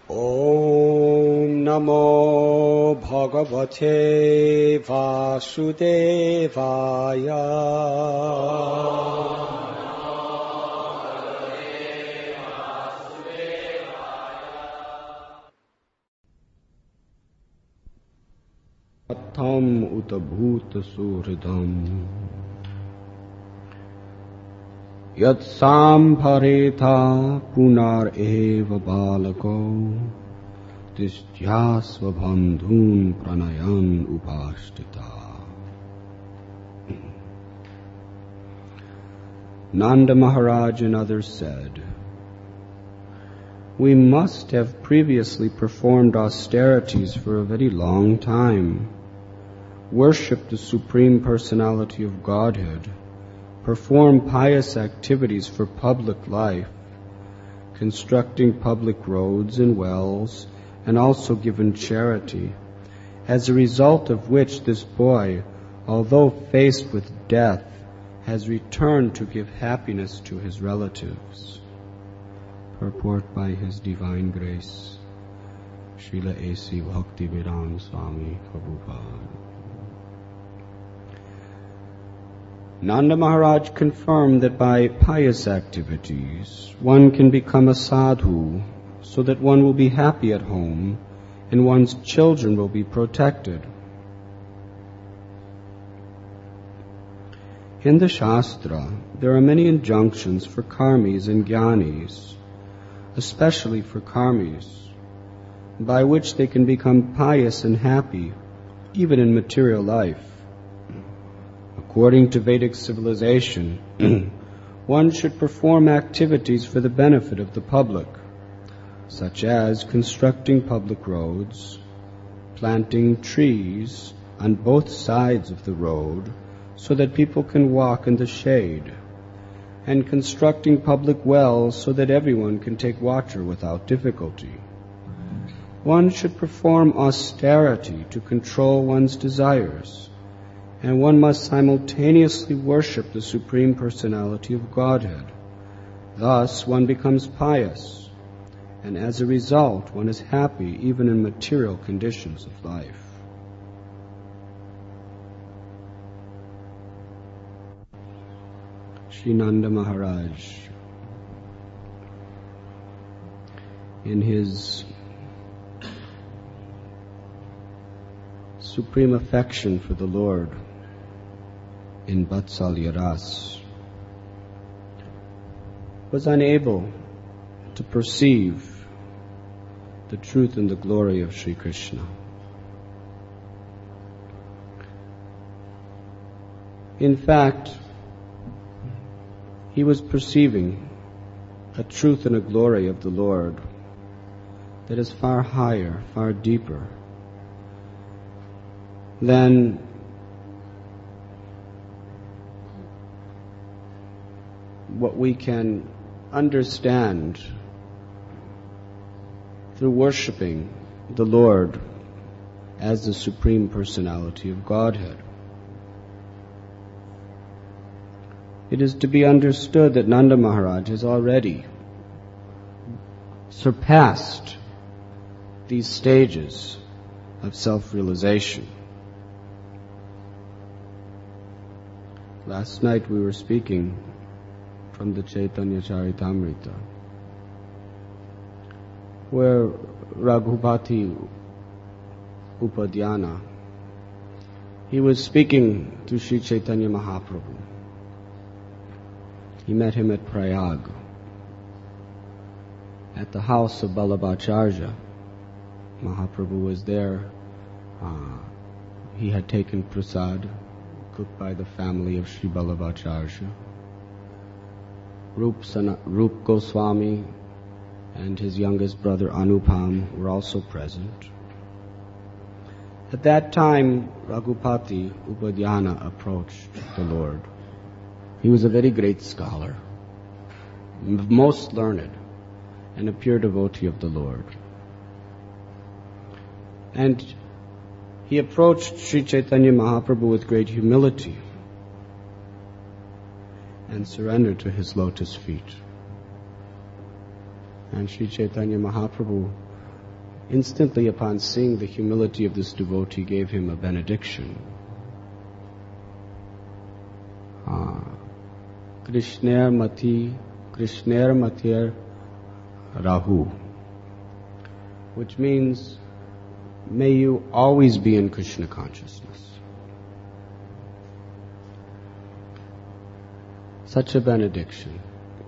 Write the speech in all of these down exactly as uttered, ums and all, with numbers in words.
Om Namo Bhagavate Vasudevaya. Atam utabhuta suhridam Yat samparetha punar eva balako Tishyasva bandhun pranayan upashtita. Nanda Maharaj and others said, we must have previously performed austerities for a very long time, worshipped the Supreme Personality of Godhead, perform pious activities for public life, constructing public roads and wells, and also given charity, as a result of which this boy, although faced with death, has returned to give happiness to his relatives. Purport by His Divine Grace, Srila A C Bhaktivedanta Swami Prabhupada. Nanda Maharaj confirmed that by pious activities one can become a sadhu so that one will be happy at home and one's children will be protected. In the Shastra, there are many injunctions for karmis and jnanis, especially for karmis, by which they can become pious and happy even in material life. According to Vedic civilization, one should perform activities for the benefit of the public, such as constructing public roads, planting trees on both sides of the road so that people can walk in the shade, and constructing public wells so that everyone can take water without difficulty. One should perform austerity to control one's desires, and one must simultaneously worship the Supreme Personality of Godhead. Thus one becomes pious, and as a result one is happy even in material conditions of life. Sri Nanda Maharaj, in his supreme affection for the Lord in Vatsalya Ras, was unable to perceive the truth and the glory of Sri Krishna. In fact, he was perceiving a truth and a glory of the Lord that is far higher, far deeper than what we can understand through worshipping the Lord as the Supreme Personality of Godhead. It is to be understood that Nanda Maharaj has already surpassed these stages of self-realization. Last night we were speaking from the Chaitanya Charitamrita, where Raghupati Upadhyana, he was speaking to Sri Chaitanya Mahaprabhu. He met him at Prayag, at the house of Vallabhacharya. Mahaprabhu was there. Uh, he had taken prasad, cooked by the family of Sri Vallabhacharya. Rup, Sana, Rup Goswami and his youngest brother Anupam were also present. At that time, Raghupati Upadhyana approached the Lord. He was a very great scholar, most learned, and a pure devotee of the Lord. And he approached Sri Chaitanya Mahaprabhu with great humility and surrendered to his lotus feet. And Sri Chaitanya Mahaprabhu instantly upon seeing the humility of this devotee, gave him a benediction. Ah. Krishner Mati, Krishner Matir Rahu, which means, may you always be in Krishna consciousness. Such a benediction.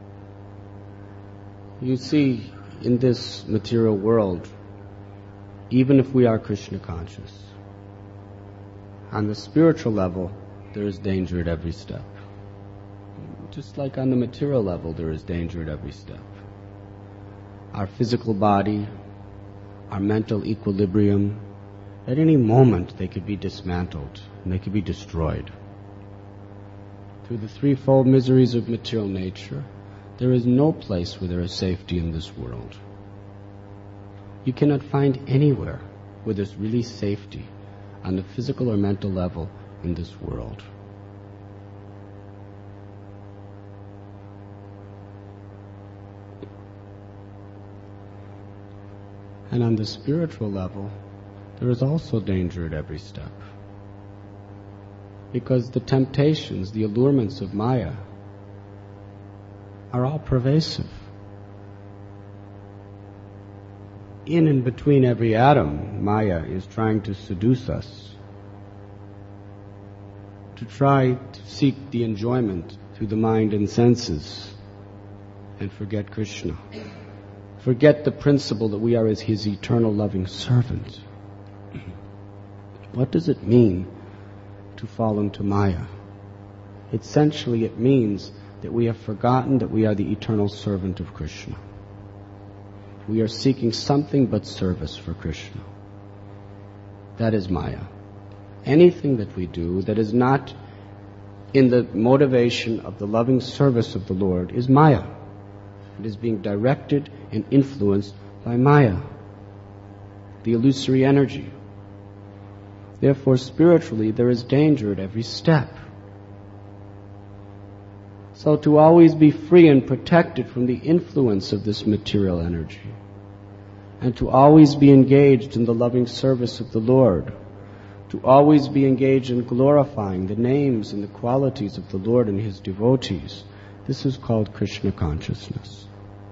You see, in this material world, even if we are Krishna conscious, on the spiritual level, there is danger at every step. Just like on the material level, there is danger at every step. Our physical body, our mental equilibrium, at any moment they could be dismantled and they could be destroyed. Through the threefold miseries of material nature, there is no place where there is safety in this world. You cannot find anywhere where there's really safety on the physical or mental level in this world. And on the spiritual level, there is also danger at every step. Because the temptations, the allurements of Maya are all pervasive. In and between every atom, Maya is trying to seduce us, to try to seek the enjoyment through the mind and senses, and forget Krishna. Forget the principle that we are as His eternal loving servant. What does it mean to fall into Maya? Essentially, it means that we have forgotten that we are the eternal servant of Krishna. We are seeking something but service for Krishna. That is Maya. Anything that we do that is not in the motivation of the loving service of the Lord is Maya. It is being directed and influenced by Maya, the illusory energy. Therefore, spiritually, there is danger at every step. So to always be free and protected from the influence of this material energy, and to always be engaged in the loving service of the Lord, to always be engaged in glorifying the names and the qualities of the Lord and His devotees, this is called Krishna consciousness.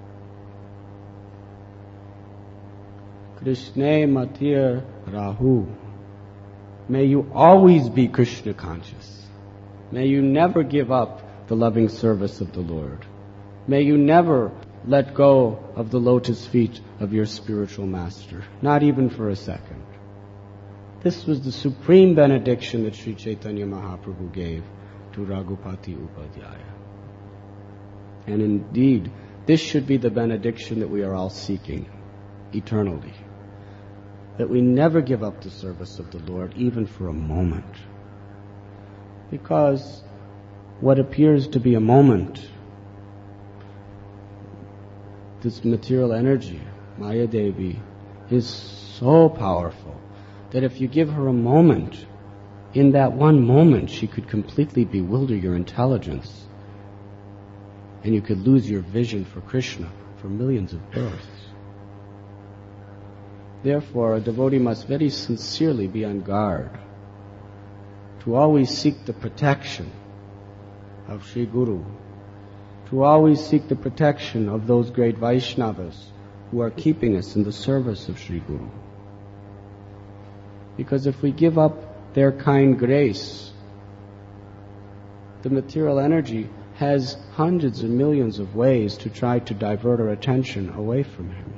Krishna Matir Rahu. May you always be Krishna conscious. May you never give up the loving service of the Lord. May you never let go of the lotus feet of your spiritual master, not even for a second. This was the supreme benediction that Sri Chaitanya Mahaprabhu gave to Raghupati Upadhyaya. And indeed, this should be the benediction that we are all seeking eternally. That we never give up the service of the Lord, even for a moment. Because what appears to be a moment, this material energy, Maya Devi, is so powerful that if you give her a moment, in that one moment she could completely bewilder your intelligence, and you could lose your vision for Krishna for millions of births. Therefore, a devotee must very sincerely be on guard to always seek the protection of Sri Guru, to always seek the protection of those great Vaishnavas who are keeping us in the service of Sri Guru. Because if we give up their kind grace, the material energy has hundreds and millions of ways to try to divert our attention away from Him.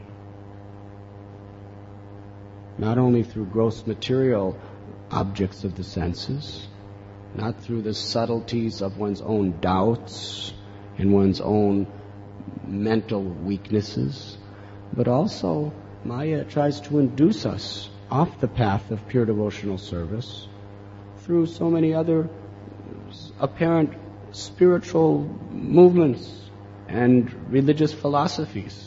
Not only through gross material objects of the senses, not through the subtleties of one's own doubts and one's own mental weaknesses, but also Maya tries to induce us off the path of pure devotional service through so many other apparent spiritual movements and religious philosophies.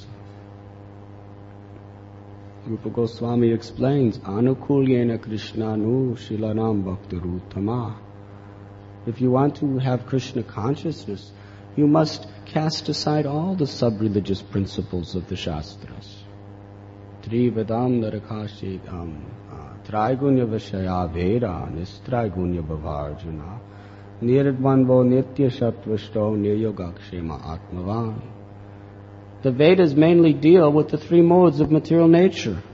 Rupa Goswami explains, Anukulyena Krishnanu Shilanam Bhaktarutama. If you want to have Krishna consciousness, you must cast aside all the sub-religious principles of the Shastras. Trivedam narakashikam Trigunya Vishaya Veda Nistrigunya Bhavarjuna Nirdvanvo Nitya Sattvasto Niryogakshema Atmavan. The Vedas mainly deal with the three modes of material nature.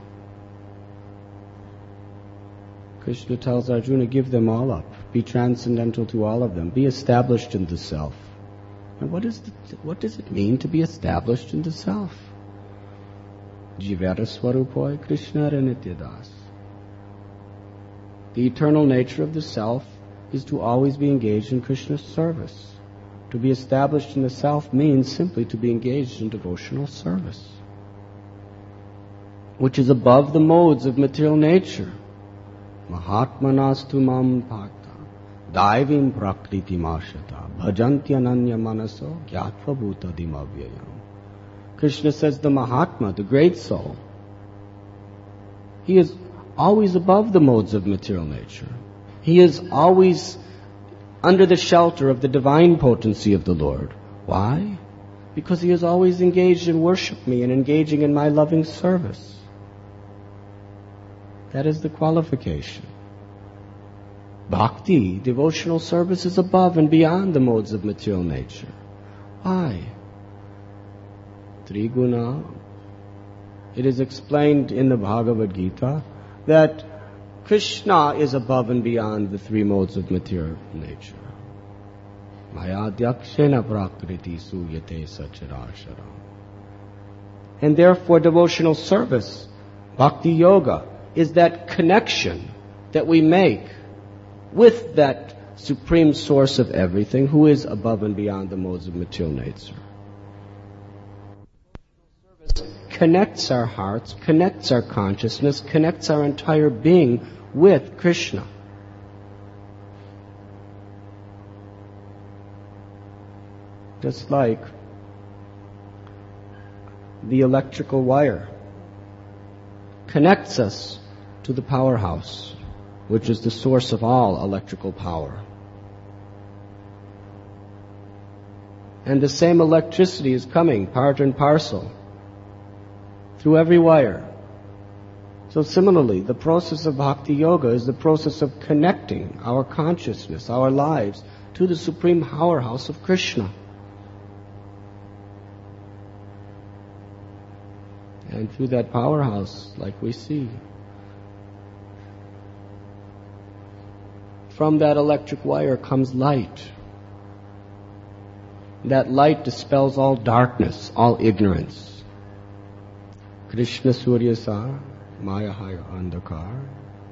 Krishna tells Arjuna, give them all up. Be transcendental to all of them. Be established in the self. And what, is the, what does it mean to be established in the self? Jivara Swarupoi Krishna Nityadas. The eternal nature of the self is to always be engaged in Krishna's service. To be established in the self means simply to be engaged in devotional service, which is above the modes of material nature. Mahatmanastu mam bhakta daivim prakriti mashata bhajantyananya manaso gyatva bhuta dimavyayam. Krishna says the Mahatma, the great soul, he is always above the modes of material nature. He is always under the shelter of the divine potency of the Lord. Why? Because he is always engaged in worship me and engaging in my loving service. That is the qualification. Bhakti, devotional service, is above and beyond the modes of material nature. Why? Triguna. It is explained in the Bhagavad Gita that Krishna is above and beyond the three modes of material nature. Mayadhyakshena prakriti suyate sacharashara. And therefore devotional service, bhakti yoga, is that connection that we make with that supreme source of everything who is above and beyond the modes of material nature. Service connects our hearts, connects our consciousness, connects our entire being with Krishna. Just like the electrical wire connects us to the powerhouse, which is the source of all electrical power. And the same electricity is coming, part and parcel, through every wire. So similarly, the process of Bhakti Yoga is the process of connecting our consciousness, our lives, to the supreme powerhouse of Krishna. And through that powerhouse, like we see, from that electric wire comes light. That light dispels all darkness, all ignorance. Krishna Surya Sa Maya Haya Andhakar.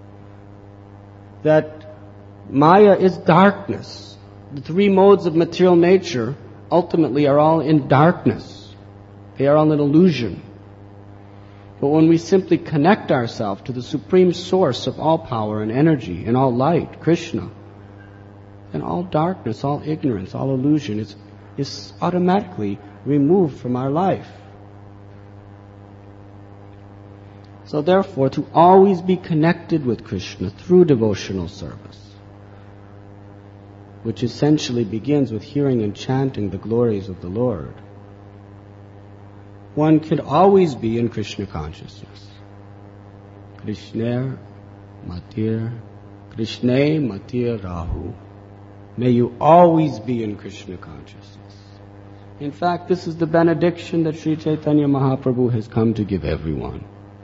That Maya is darkness. The three modes of material nature ultimately are all in darkness. They are all an illusion. But when we simply connect ourselves to the supreme source of all power and energy and all light, Krishna, then all darkness, all ignorance, all illusion is, is automatically removed from our life. So therefore, to always be connected with Krishna through devotional service, which essentially begins with hearing and chanting the glories of the Lord, one could always be in Krishna consciousness. Krishna Matir, Krishna Matir Rahu. May you always be in Krishna consciousness. In fact, this is the benediction that Sri Chaitanya Mahaprabhu has come to give everyone.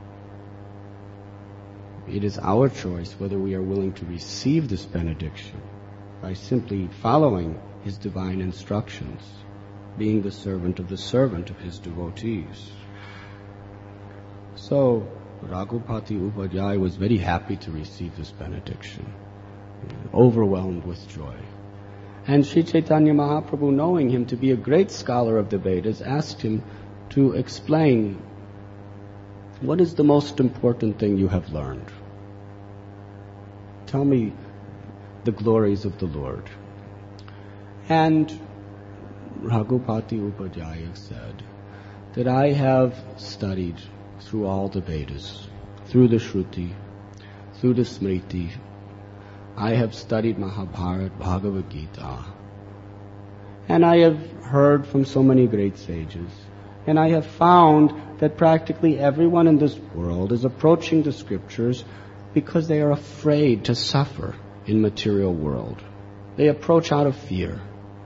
It is our choice whether we are willing to receive this benediction by simply following his divine instructions, being the servant of the servant of his devotees. So, Raghupati Upadhyaya was very happy to receive this benediction, overwhelmed with joy. And Sri Chaitanya Mahaprabhu, knowing him to be a great scholar of the Vedas, asked him to explain, what is the most important thing you have learned? Tell me the glories of the Lord. And Raghupati Upadhyaya said that I have studied through all the Vedas, through the Shruti, through the Smriti. I have studied Mahabharata, Bhagavad Gita, and I have heard from so many great sages And I have found that practically everyone in this world is approaching the scriptures because they are afraid to suffer in material world. They approach out of fear.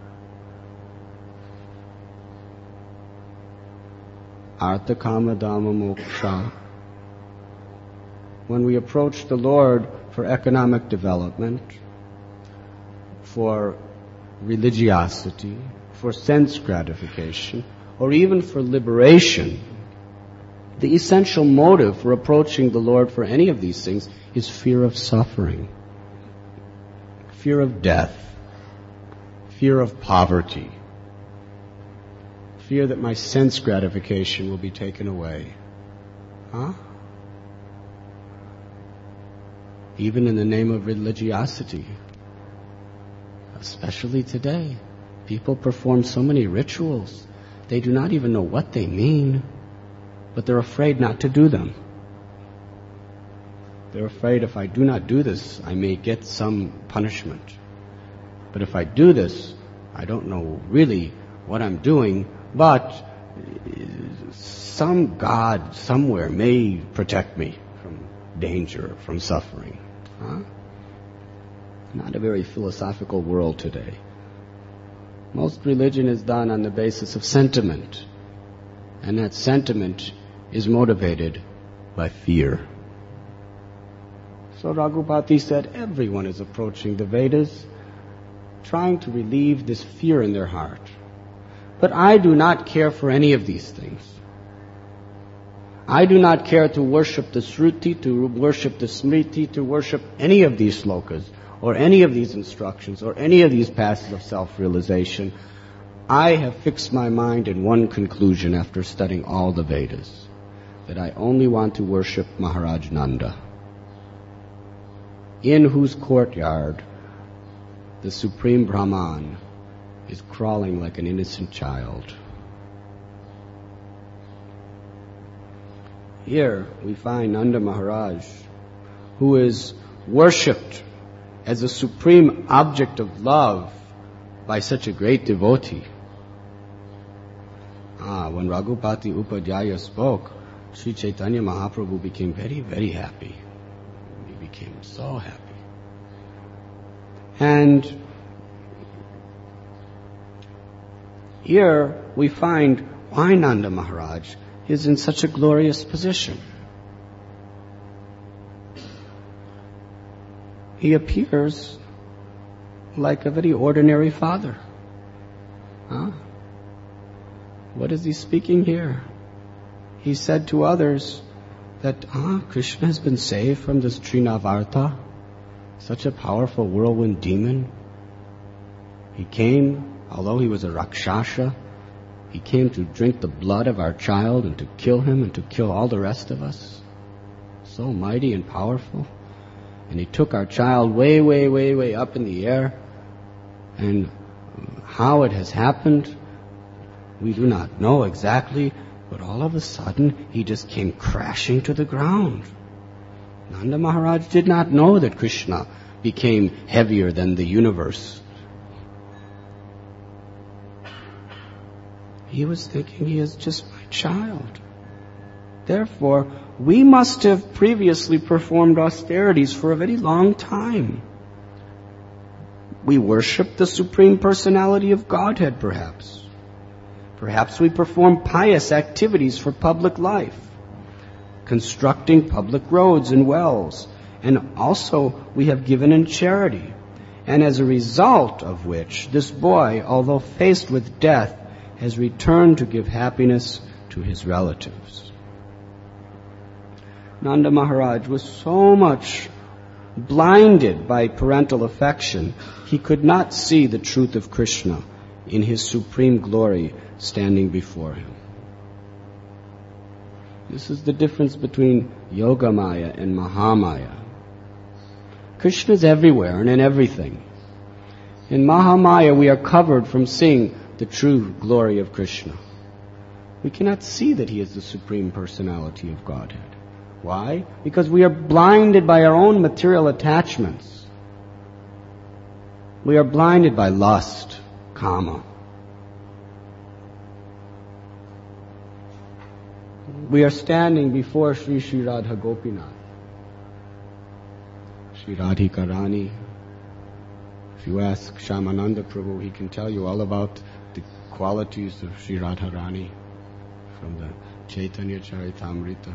Artha Kama Dhamma Moksha. When we approach the Lord for economic development, for religiosity, for sense gratification, or even for liberation, the essential motive for approaching the Lord for any of these things is fear of suffering, fear of death, fear of poverty, fear that my sense gratification will be taken away. Huh? Even in the name of religiosity, especially today, people perform so many rituals. They do not even know what they mean, but they're afraid not to do them. They're afraid if I do not do this, I may get some punishment. But if I do this, I don't know really what I'm doing, but some God somewhere may protect me from danger, from suffering. Huh? Not a very philosophical world today. Most religion is done on the basis of sentiment, and that sentiment is motivated by fear. So Raghupati said everyone is approaching the Vedas trying to relieve this fear in their heart. But I do not care for any of these things. I do not care to worship the Shruti, to worship the Smriti, to worship any of these slokas, or any of these instructions, or any of these paths of self-realization. I have fixed my mind in one conclusion after studying all the Vedas, that I only want to worship Maharaj Nanda, in whose courtyard the Supreme Brahman is crawling like an innocent child. Here we find Nanda Maharaj, who is worshipped as a supreme object of love by such a great devotee. Ah, when Raghupati Upadhyaya spoke, Sri Chaitanya Mahaprabhu became very, very happy. He became so happy. And here we find why Nanda Maharaj is in such a glorious position. He appears like a very ordinary father. Huh? What is he speaking here? He said to others that ah, Krishna has been saved from this Trinavarta, such a powerful whirlwind demon. He came, although he was a Rakshasa, he came to drink the blood of our child and to kill him and to kill all the rest of us. So mighty and powerful. And he took our child way, way, way, way up in the air. And how it has happened, we do not know exactly, but all of a sudden he just came crashing to the ground. Nanda Maharaj did not know that Krishna became heavier than the universe. He was thinking, he is just my child. Therefore, we must have previously performed austerities for a very long time. We worship the Supreme Personality of Godhead, perhaps. Perhaps we perform pious activities for public life, constructing public roads and wells, and also we have given in charity. And as a result of which, this boy, although faced with death, has returned to give happiness to his relatives. Nanda Maharaj was so much blinded by parental affection, he could not see the truth of Krishna in his supreme glory standing before him. This is the difference between Yogamaya and Mahamaya. Krishna is everywhere and in everything. In Mahamaya we are covered from seeing the true glory of Krishna. We cannot see that he is the Supreme Personality of Godhead. Why? Because we are blinded by our own material attachments. We are blinded by lust, kama. we are standing before Sri Sri Radha Gopinath, Sri Radhika Rani. If you ask Shyamananda Prabhu, he can tell you all about the qualities of Sri Radha Rani from the Chaitanya Charitamrita.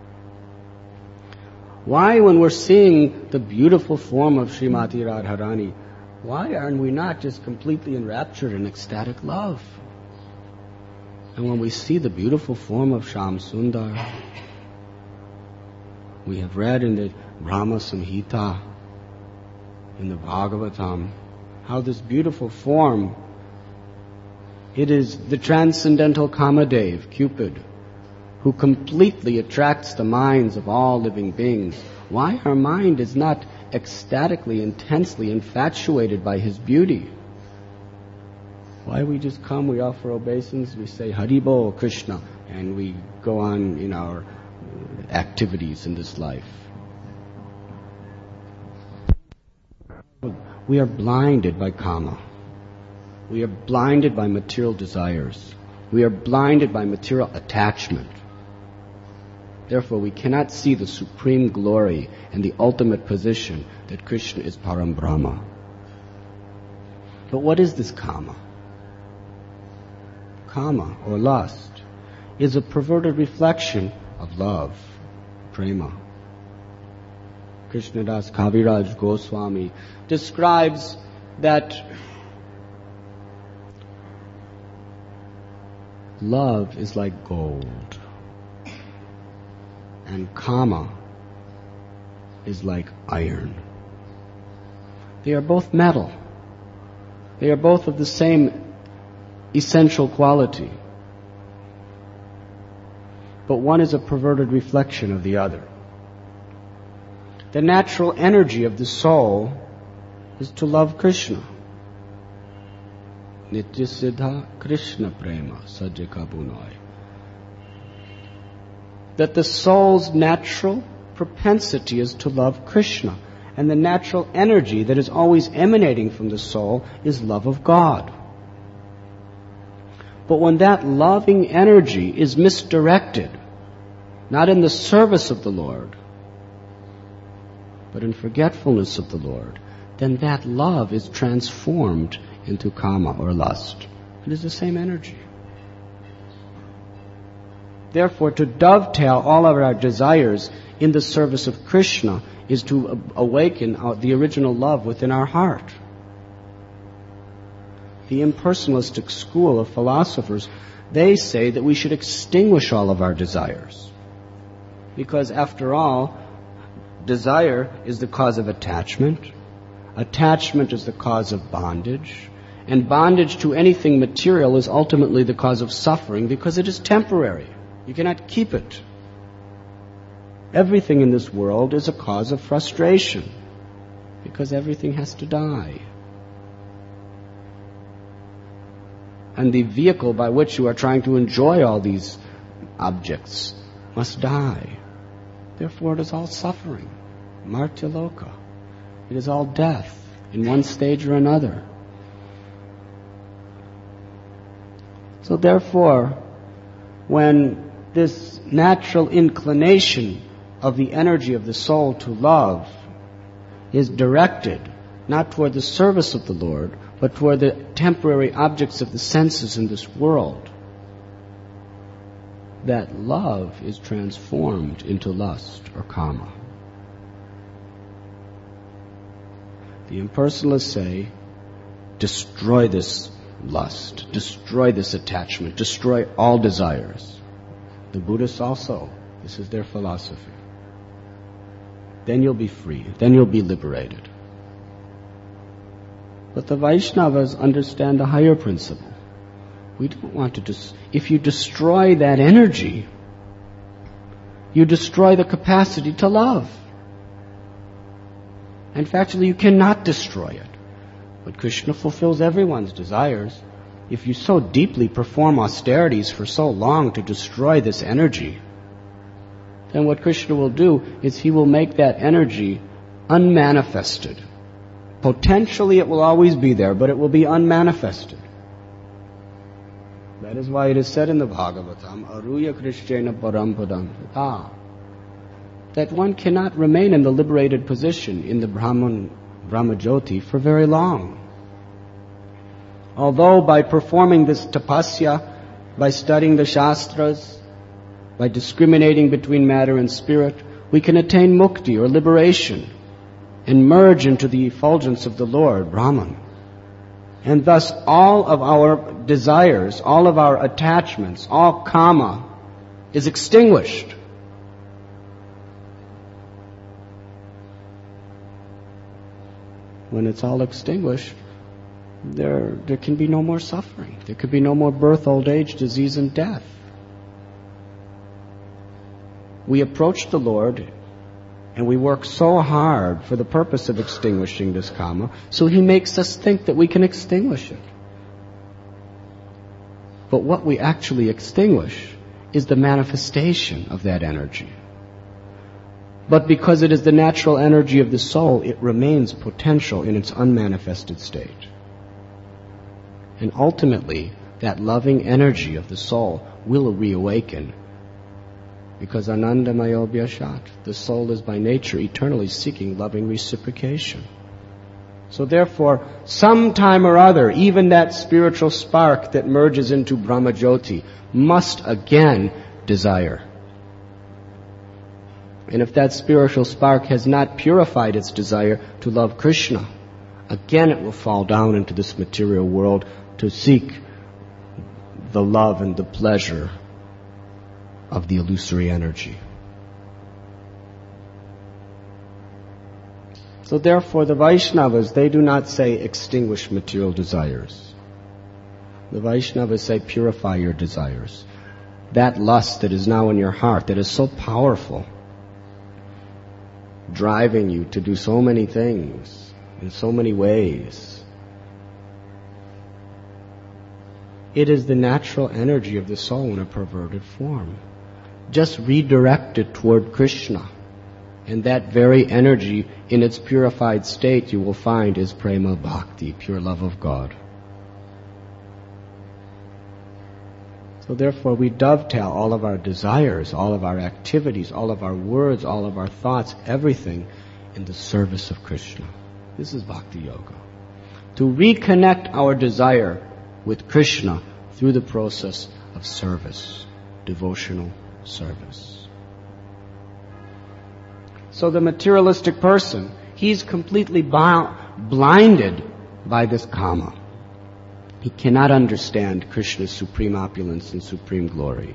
Why, when we're seeing the beautiful form of Srimati Radharani, why aren't we not just completely enraptured in ecstatic love? And when we see the beautiful form of Shyam Sundar, we have read in the Brahma Samhita, in the Bhagavatam, how this beautiful form, it is the transcendental Kamadev, Cupid, who completely attracts the minds of all living beings. Why our mind is not ecstatically, intensely infatuated by his beauty? Why we just come, we offer obeisance, we say Haribo Krishna, and we go on in our activities in this life. We are blinded by kama. We are blinded by material desires. We are blinded by material attachment. Therefore, we cannot see the supreme glory and the ultimate position that Krishna is Param Brahma. But what is this kama? Kama, or lust, is a perverted reflection of love, prema. Krishnadas Kaviraj Goswami describes that love is like gold, and kama is like iron. They are both metal. They are both of the same essential quality. But one is a perverted reflection of the other. The natural energy of the soul is to love Krishna. Nitya Siddha Krishna Prema Sajjaka Bunoi. That the soul's natural propensity is to love Krishna. And the natural energy that is always emanating from the soul is love of God. But when that loving energy is misdirected, not in the service of the Lord, but in forgetfulness of the Lord, then that love is transformed into kama or lust. It is the same energy. Therefore, to dovetail all of our desires in the service of Krishna is to awaken the original love within our heart. The impersonalistic school of philosophers, they say that we should extinguish all of our desires. Because after all, desire is the cause of attachment. Attachment is the cause of bondage. And bondage to anything material is ultimately the cause of suffering because it is temporary. You cannot keep it. Everything in this world is a cause of frustration because everything has to die. And the vehicle by which you are trying to enjoy all these objects must die. Therefore, it is all suffering. Martya Loka. It is all death in one stage or another. So therefore, when this natural inclination of the energy of the soul to love is directed not toward the service of the Lord, but toward the temporary objects of the senses in this world, that love is transformed into lust or kama. The impersonalists say, destroy this lust, destroy this attachment, destroy all desires. The Buddhists also, this is their philosophy. Then you'll be free, then you'll be liberated. But the Vaishnavas understand a higher principle. We don't want to just, if you destroy that energy, you destroy the capacity to love. In fact, you cannot destroy it. But Krishna fulfills everyone's desires. If you so deeply perform austerities for so long to destroy this energy, then what Krishna will do is he will make that energy unmanifested. Potentially it will always be there, but it will be unmanifested. That is why it is said in the Bhagavatam, Aruya Krishnena Param Padam Tata, that one cannot remain in the liberated position in the Brahman, Brahmajyoti for very long. Although by performing this tapasya, by studying the Shastras, by discriminating between matter and spirit, we can attain mukti or liberation and merge into the effulgence of the Lord, Brahman. And thus all of our desires, all of our attachments, all kama is extinguished. When it's all extinguished, there, there can be no more suffering. There could be no more birth, old age, disease, and death. We approach the Lord and we work so hard for the purpose of extinguishing this kama, so He makes us think that we can extinguish it. But what we actually extinguish is the manifestation of that energy. But because it is the natural energy of the soul, it remains potential in its unmanifested state. And ultimately, that loving energy of the soul will reawaken. Because Anandamayo Vyashat, the soul is by nature eternally seeking loving reciprocation. So therefore, sometime or other, even that spiritual spark that merges into Brahmajyoti must again desire. And if that spiritual spark has not purified its desire to love Krishna, again it will fall down into this material world to seek the love and the pleasure of the illusory energy. So therefore the Vaishnavas, they do not say extinguish material desires. The Vaishnavas say purify your desires. That lust that is now in your heart, that is so powerful, driving you to do so many things in so many ways. It is the natural energy of the soul in a perverted form. Just redirect it toward Krishna. And that very energy in its purified state you will find is prema bhakti, pure love of God. So therefore we dovetail all of our desires, all of our activities, all of our words, all of our thoughts, everything in the service of Krishna. This is Bhakti Yoga. To reconnect our desire with Krishna through the process of service, devotional service. So the materialistic person, he's completely blinded by this kama. He cannot understand Krishna's supreme opulence and supreme glory.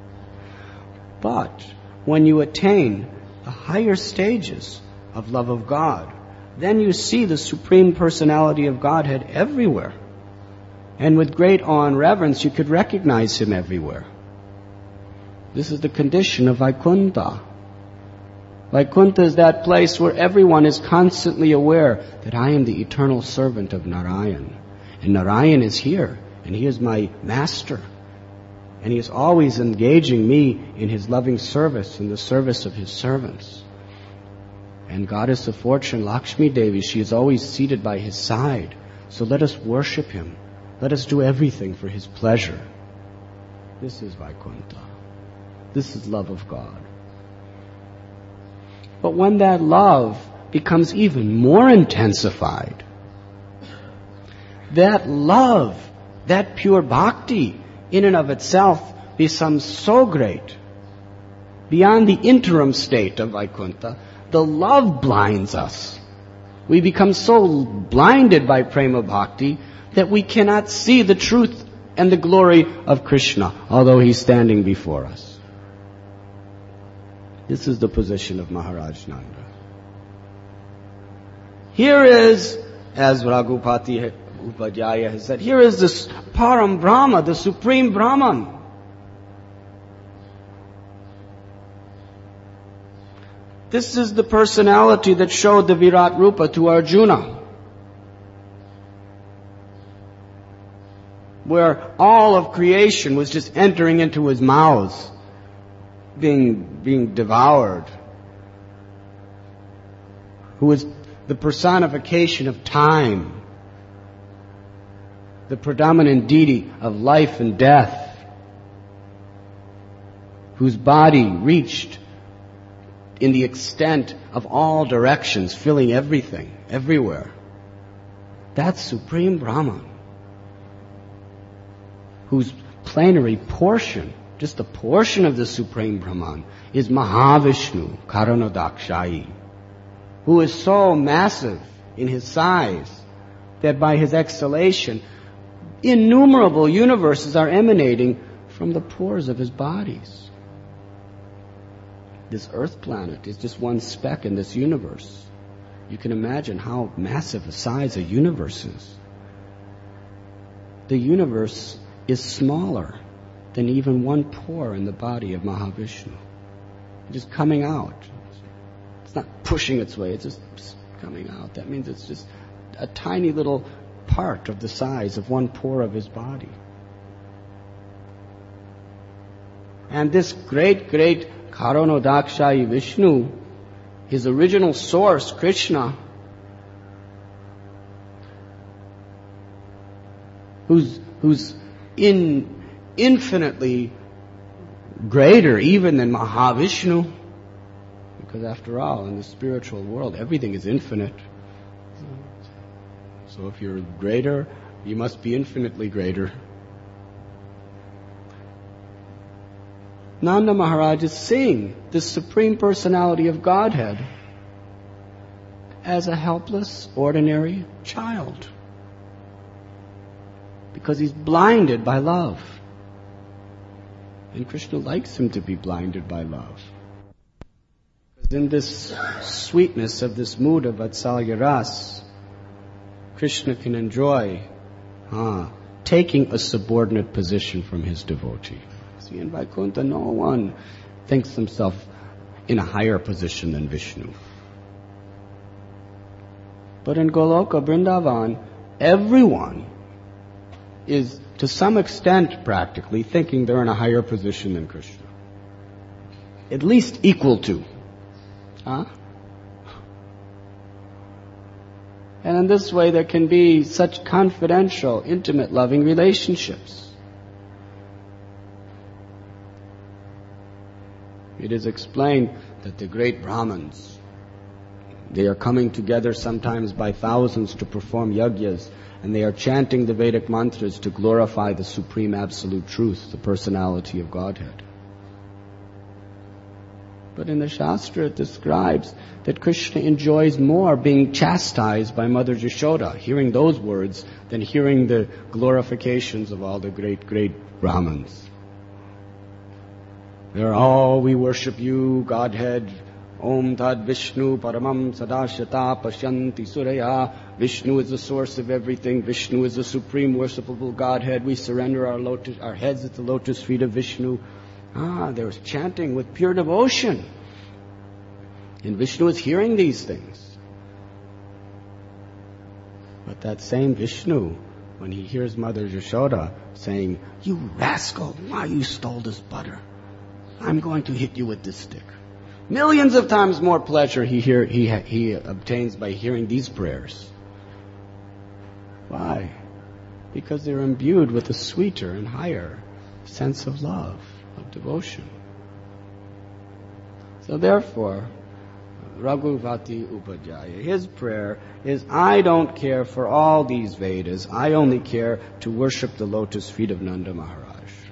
But when you attain the higher stages of love of God, then you see the supreme personality of Godhead everywhere. And with great awe and reverence, you could recognize Him everywhere. This is the condition of Vaikuntha. Vaikuntha is that place where everyone is constantly aware that I am the eternal servant of Narayan. And Narayan is here, and He is my master. And He is always engaging me in His loving service, in the service of His servants. And Goddess of Fortune, Lakshmi Devi, she is always seated by His side. So let us worship Him. Let us do everything for His pleasure. This is Vaikuntha. This is love of God. But when that love becomes even more intensified, that love, that pure bhakti in and of itself becomes so great, beyond the interim state of Vaikuntha, the love blinds us. We become so blinded by prema bhakti that we cannot see the truth and the glory of Krishna, although He's standing before us. This is the position of Maharaj Nanda. Here is, as Raghupati Upadhyaya has said, here is this Param Brahma, the Supreme Brahman. This is the personality that showed the Virat Rupa to Arjuna, where all of creation was just entering into his mouth, being, being devoured, who is the personification of time, the predominant deity of life and death, whose body reached in the extent of all directions, filling everything, everywhere. That's Supreme Brahman, whose plenary portion, just a portion of the Supreme Brahman, is Mahavishnu, Karanadakshayi, who is so massive in his size that by his exhalation, innumerable universes are emanating from the pores of his bodies. This earth planet is just one speck in this universe. You can imagine how massive a size a universe is. The universe is smaller than even one pore in the body of Mahavishnu. It's just coming out. It's not pushing its way, it's just coming out. That means it's just a tiny little part of the size of one pore of his body. And this great, great Karanadakshayi Vishnu, his original source, Krishna, who's, who's in, infinitely greater even than Mahavishnu, because after all, in the spiritual world, everything is infinite. So if you're greater, you must be infinitely greater. Nanda Maharaj is seeing this Supreme Personality of Godhead as a helpless, ordinary child, because he's blinded by love. And Krishna likes him to be blinded by love. Because in this sweetness of this mood of Vatsalya Ras, Krishna can enjoy ah, taking a subordinate position from his devotee. See, in Vaikuntha, no one thinks himself in a higher position than Vishnu. But in Goloka, Vrindavan, everyone is, to some extent practically, thinking they're in a higher position than Krishna. At least equal to. Huh? And in this way there can be such confidential, intimate, loving relationships. It is explained that the great Brahmins, they are coming together sometimes by thousands to perform yajnas, and they are chanting the Vedic mantras to glorify the Supreme Absolute Truth, the personality of Godhead. But in the Shastra it describes that Krishna enjoys more being chastised by Mother Yashoda, hearing those words, than hearing the glorifications of all the great, great Brahmins. They're all, we worship you, Godhead. Om Tad Vishnu Paramam Sadashata Pashyanti Suraya. Vishnu is the source of everything. Vishnu is the supreme worshipable Godhead. We surrender our lotus, our heads at the lotus feet of Vishnu. Ah, there was chanting with pure devotion. And Vishnu is hearing these things. But that same Vishnu, when he hears Mother Yashoda saying, "You rascal, why you stole this butter? I'm going to hit you with this stick." Millions of times more pleasure he, hear, he, he obtains by hearing these prayers. Why? Because they're imbued with a sweeter and higher sense of love, of devotion. So therefore, Raghuvati Upajjhaya, his prayer is, I don't care for all these Vedas, I only care to worship the lotus feet of Nanda Maharaj.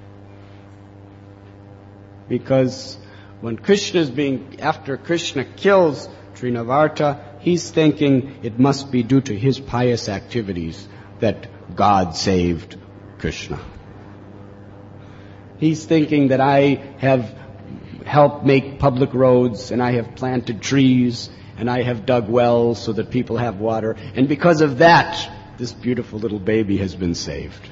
Because when Krishna is being, after Krishna kills Trinavarta, he's thinking it must be due to his pious activities that God saved Krishna. He's thinking that I have helped make public roads, and I have planted trees, and I have dug wells so that people have water, and because of that, this beautiful little baby has been saved.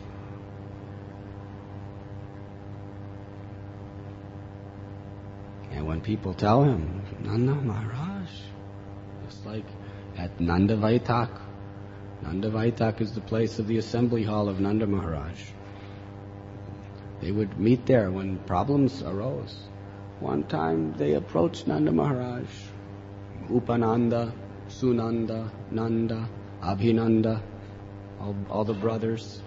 When people tell him, Nanda Maharaj, just like at Nanda Vaitak. Nanda Vaitak is the place of the assembly hall of Nanda Maharaj. They would meet there when problems arose. One time they approached Nanda Maharaj, Upananda, Sunanda, Nanda, Abhinanda, all, all the brothers.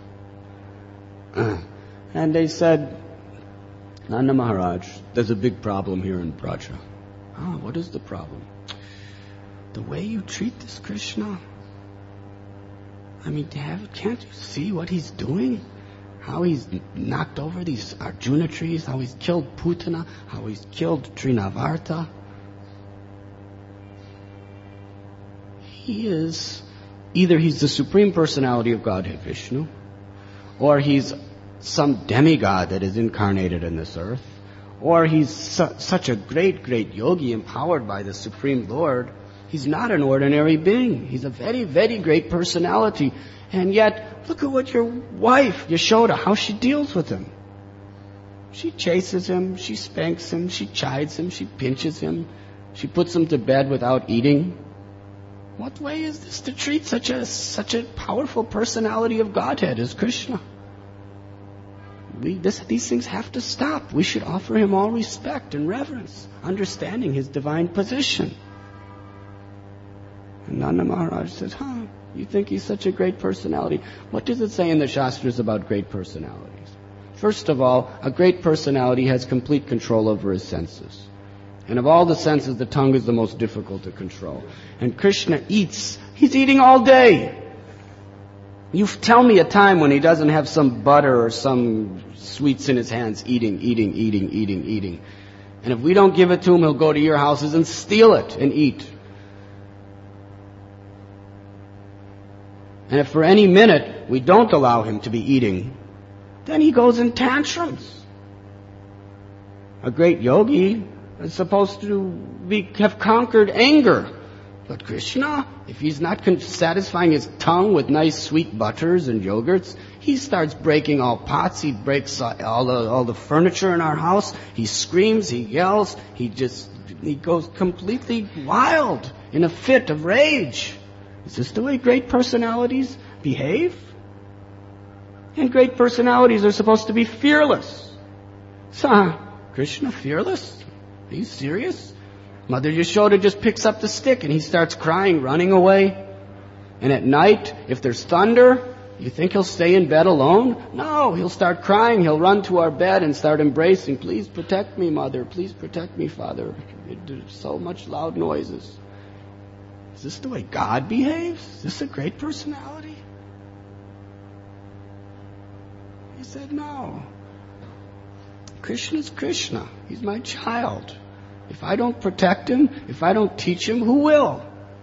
And they said, Nanda Maharaj, there's a big problem here in Braja. Oh, what is the problem? The way you treat this Krishna. I mean, have, can't you see what he's doing? How he's knocked over these Arjuna trees, how he's killed Putana, how he's killed Trinavarta. He is, either he's the Supreme Personality of Godhead Vishnu, or he's some demigod that is incarnated in this earth, or he's su- such a great, great yogi empowered by the Supreme Lord. He's not an ordinary being. He's a very, very great personality. And yet, look at what your wife, Yashoda, how she deals with him. She chases him, she spanks him, she chides him, she pinches him, she puts him to bed without eating. What way is this to treat such a such a powerful personality of Godhead as Krishna? We, this, these things have to stop. We should offer him all respect and reverence, understanding his divine position. And Nanda Maharaj says, huh, you think he's such a great personality? What does it say in the Shastras about great personalities? First of all, a great personality has complete control over his senses. And of all the senses, the tongue is the most difficult to control. And Krishna eats. He's eating all day. You tell me a time when he doesn't have some butter or some sweets in his hands, eating, eating, eating, eating, eating. And if we don't give it to him, he'll go to your houses and steal it and eat. And if for any minute we don't allow him to be eating, then he goes in tantrums. A great yogi is supposed to be, have conquered anger. But Krishna, if he's not con- satisfying his tongue with nice sweet butters and yogurts, he starts breaking all pots, he breaks all the, all the furniture in our house, he screams, he yells, he just, he goes completely wild in a fit of rage. Is this the way great personalities behave? And great personalities are supposed to be fearless. So, Krishna fearless? Are you serious? Mother Yashoda just picks up the stick and he starts crying, running away. And at night, if there's thunder, you think he'll stay in bed alone? No, he'll start crying. He'll run to our bed and start embracing. Please protect me, Mother. Please protect me, Father. There's so much loud noises. Is this the way God behaves? Is this a great personality? He said, no. Krishna's Krishna. He's my child. If I don't protect him, if I don't teach him, who will?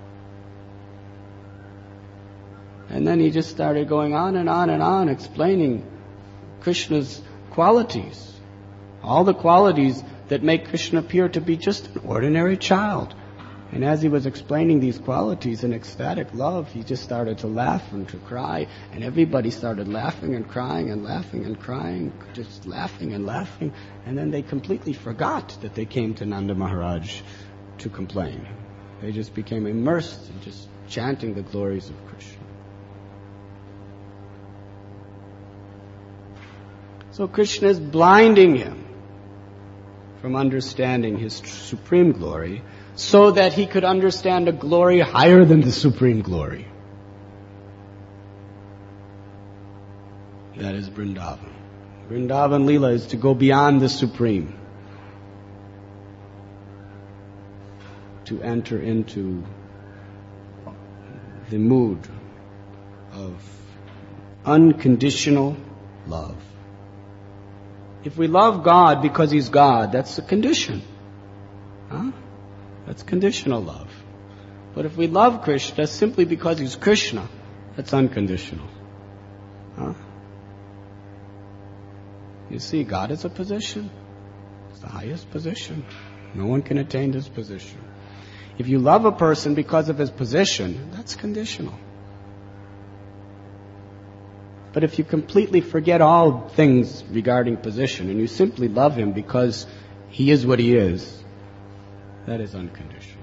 And then he just started going on and on and on, explaining Krishna's qualities. All the qualities that make Krishna appear to be just an ordinary child. And as he was explaining these qualities in ecstatic love, he just started to laugh and to cry. And everybody started laughing and crying and laughing and crying, just laughing and laughing. And then they completely forgot that they came to Nanda Maharaj to complain. They just became immersed in just chanting the glories of Krishna. So Krishna is blinding him from understanding his supreme glory, so that he could understand a glory higher than the supreme glory. That is Vrindavan. Vrindavan Leela is to go beyond the supreme, to enter into the mood of unconditional love. If we love God because He's God, that's the condition. Huh? That's conditional love. But if we love Krishna simply because He's Krishna, that's unconditional. Huh? You see, God is a position. It's the highest position. No one can attain this position. If you love a person because of his position, that's conditional. But if you completely forget all things regarding position and you simply love him because he is what he is, that is unconditional.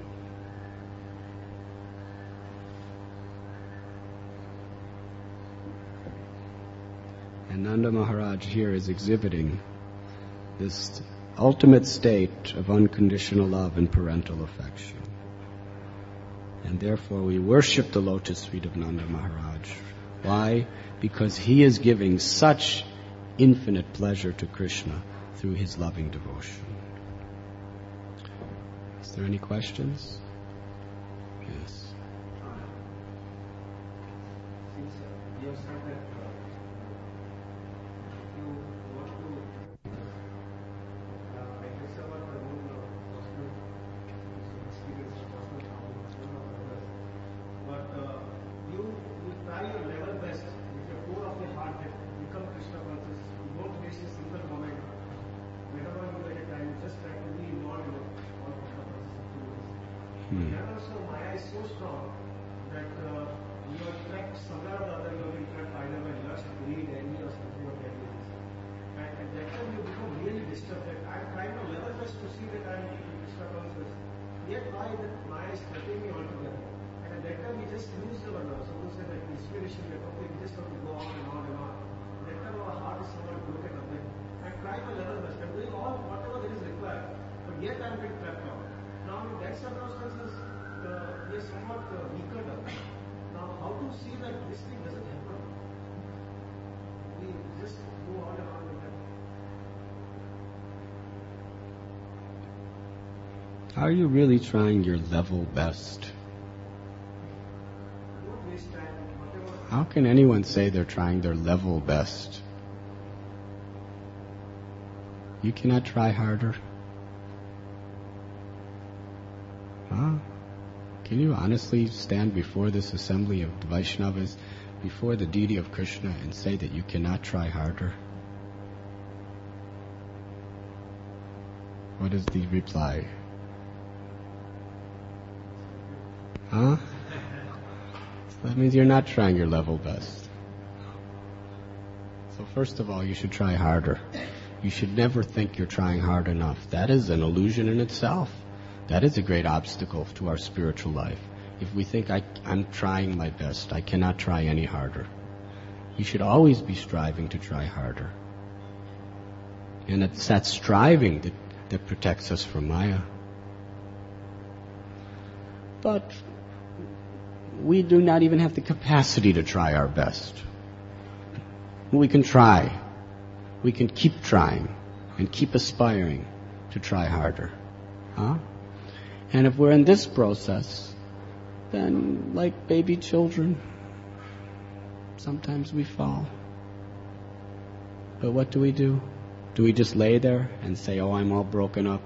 And Nanda Maharaj here is exhibiting this ultimate state of unconditional love and parental affection. And therefore we worship the lotus feet of Nanda Maharaj. Why? Because he is giving such infinite pleasure to Krishna through his loving devotion. Is there any questions? Yes. Since uh, you have said that uh, you want to uh, discover the own uh, personal experience, personal trauma, of others, but uh, you you try your level best with your core of your heart that become Krishna conscious. You won't waste a single moment. Whenever you get a time, just try to be involved in all Krishna conscious activities. Hmm. Then also Maya is so strong that uh, you are trapped somewhere or the other, you are being trapped either by lust, greed, envy or something of that nature. And at that time you become really disturbed that I am trying to level best to see that I am keeping Krishna conscious. Yet why that Maya is trapping me altogether? And at that time we just lose the uh, so to say that inspiration that okay, we just have to go on and on and on. At that time our heart is somewhat broken up. Like, I am trying to level best, I am doing all whatever that is required, but yet I am being trapped out. Now in that circumstances, uh, we are somewhat uh, weakened up. Now how to see that this thing doesn't happen? We just go on and on with that. Are you really trying your level best? Don't waste time, whatever. How can anyone say they're trying their level best? You cannot try harder. Huh? Can you honestly stand before this assembly of Vaishnavas, before the deity of Krishna, and say that you cannot try harder? What is the reply? Huh? So that means you're not trying your level best. So first of all, you should try harder. You should never think you're trying hard enough. That is an illusion in itself. That is a great obstacle to our spiritual life. If we think I, I'm trying my best, I cannot try any harder. You should always be striving to try harder. And it's that striving that, that protects us from Maya. But we do not even have the capacity to try our best. We can try. We can keep trying and keep aspiring to try harder. Huh? And if we're in this process, then like baby children, sometimes we fall. But what do we do? Do we just lay there and say, oh, I'm all broken up?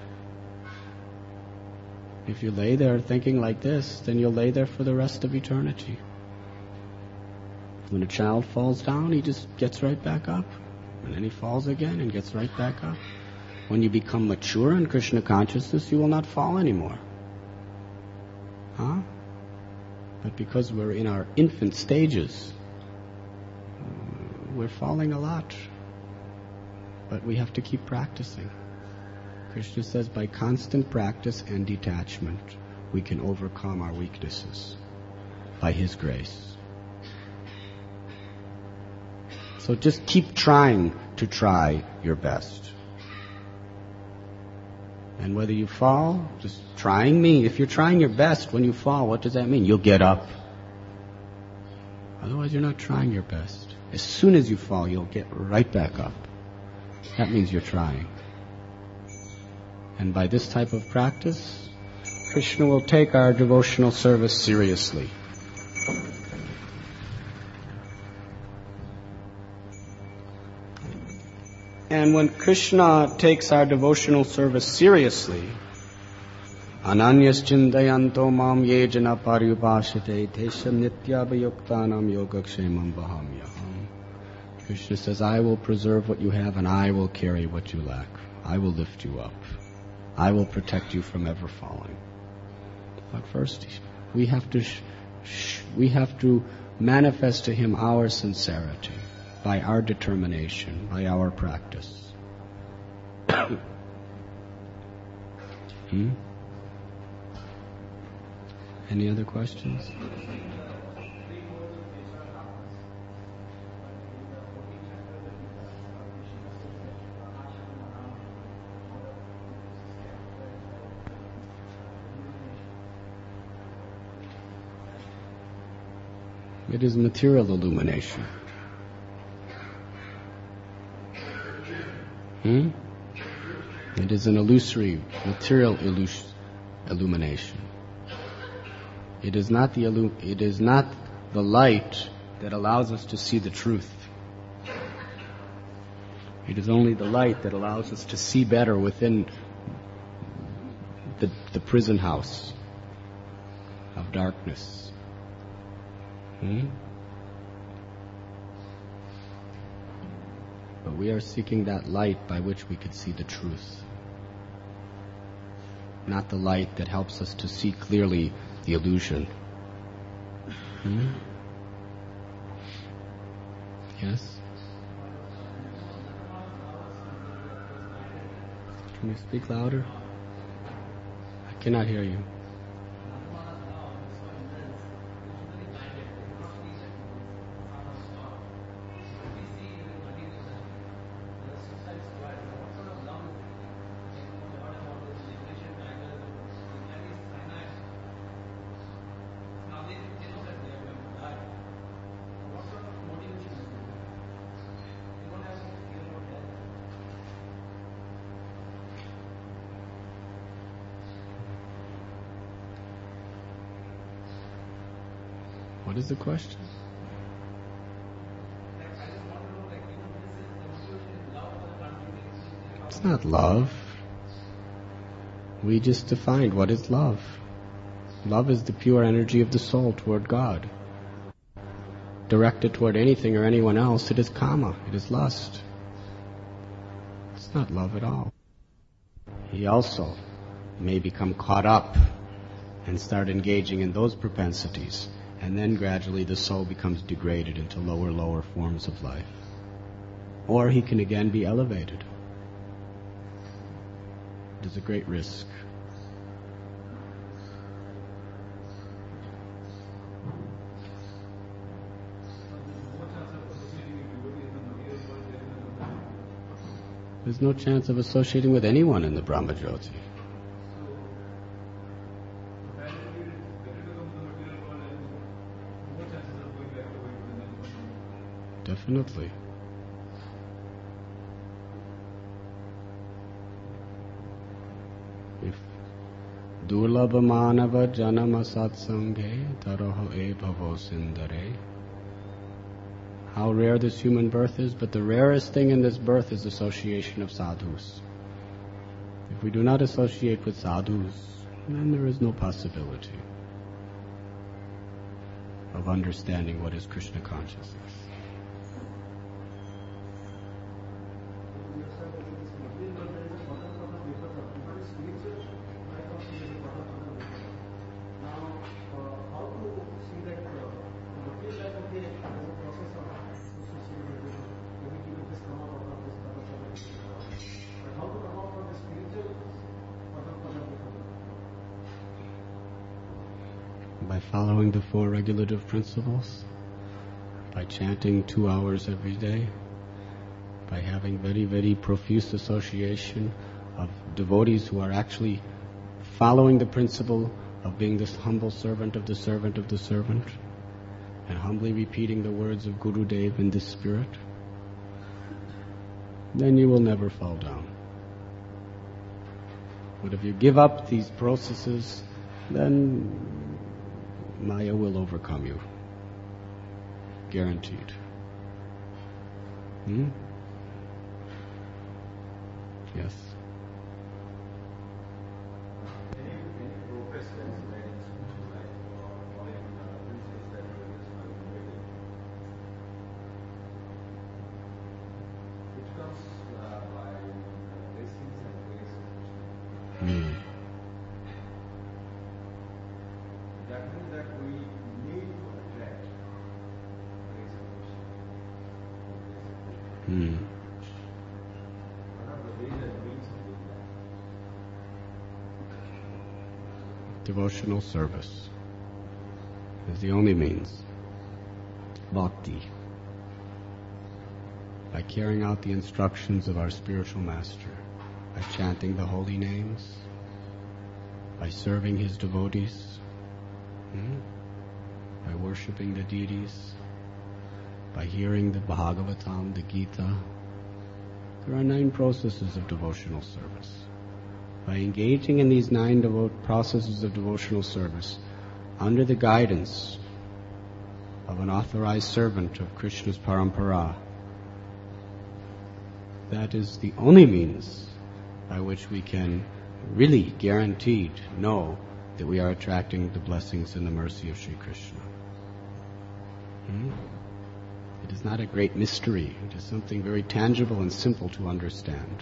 If you lay there thinking like this, then you'll lay there for the rest of eternity. When a child falls down, he just gets right back up. And then he falls again and gets right back up. When you become mature in Krishna consciousness, you will not fall anymore. Huh? But because we're in our infant stages, we're falling a lot. But we have to keep practicing. Krishna says by constant practice and detachment, we can overcome our weaknesses by His grace. So just keep trying to try your best. And whether you fall, just trying me. If you're trying your best, when you fall, what does that mean? You'll get up. Otherwise, you're not trying your best. As soon as you fall, you'll get right back up. That means you're trying. And by this type of practice, Krishna will take our devotional service seriously. And when Krishna takes our devotional service seriously, Ananyas chindayanto mam ye jana paryupashite tesham nityabhayuktanam yogakshemam vahamyaham. Krishna says, I will preserve what you have and I will carry what you lack. I will lift you up. I will protect you from ever falling. But first, we have to sh- sh- we have to manifest to Him our sincerity by our determination, by our practice. hmm? Any other questions? It is material illumination. Hmm? It is an illusory, material illus- illumination. It is not the illu- it is not the light that allows us to see the truth. It is only the light that allows us to see better within the, the prison house of darkness. Hmm? But we are seeking that light by which we could see the truth. Not the light that helps us to see clearly the illusion. Hmm? Yes? Can you speak louder? I cannot hear you. What is the question? It's not love. We just defined what is love. Love is the pure energy of the soul toward God. Directed toward anything or anyone else, it is kama, it is lust. It's not love at all. He also may become caught up and start engaging in those propensities, and then gradually the soul becomes degraded into lower, lower forms of life. Or he can again be elevated. It is a great risk. There's no chance of associating with anyone in the Brahmajyoti. Definitely. If Durlabha manava janama satsanghe taraho e bhavo sindare. How rare this human birth is, but the rarest thing in this birth is association of sadhus. If we do not associate with sadhus, then there is no possibility of understanding what is Krishna consciousness. By following the four regulative principles, by chanting two hours every day, by having very, very profuse association of devotees who are actually following the principle of being this humble servant of the servant of the servant, and humbly repeating the words of Guru Dev in this spirit, then you will never fall down. But if you give up these processes, then Maya will overcome you. Guaranteed. Hmm? Yes. Hmm. That means that we need to attract grace of Krishna. Hmm. What are the ways and means of doing that? Devotional service is the only means. Bhakti. By carrying out the instructions of our spiritual master, by chanting the holy names, by serving his devotees, hmm? by worshipping the deities, by hearing the Bhagavatam, the Gita, There are nine processes of devotional service. By engaging in these nine devo- processes of devotional service, under the guidance of an authorized servant of Krishna's parampara, that is the only means by which we can really guaranteed know that we are attracting the blessings and the mercy of Sri Krishna. Hmm? It is not a great mystery. It is something very tangible and simple to understand.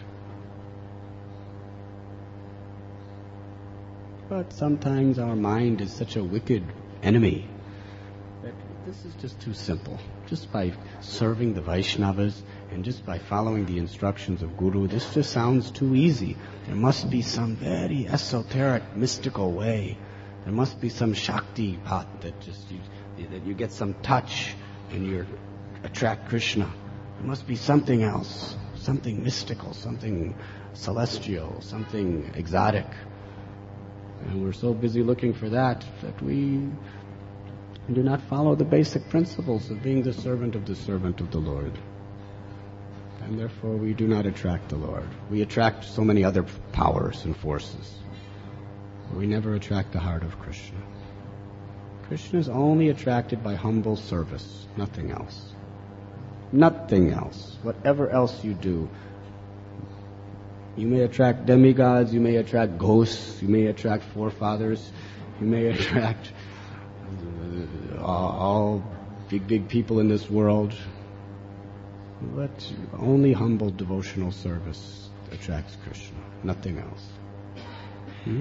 But sometimes our mind is such a wicked enemy that this is just too simple. Just by serving the Vaishnavas and just by following the instructions of Guru, this just sounds too easy. There must be some very esoteric, mystical way. There must be some Shakti path that just you, that you get some touch and you attract Krishna. There must be something else, something mystical, something celestial, something exotic. And we're so busy looking for that that we do not follow the basic principles of being the servant of the servant of the Lord. And therefore we do not attract the Lord. We attract so many other powers and forces. But we never attract the heart of Krishna. Krishna is only attracted by humble service, nothing else. Nothing else. Whatever else you do, you may attract demigods, you may attract ghosts, you may attract forefathers, you may attract uh, all big, big people in this world. But only humble devotional service attracts Krishna, nothing else. Hmm?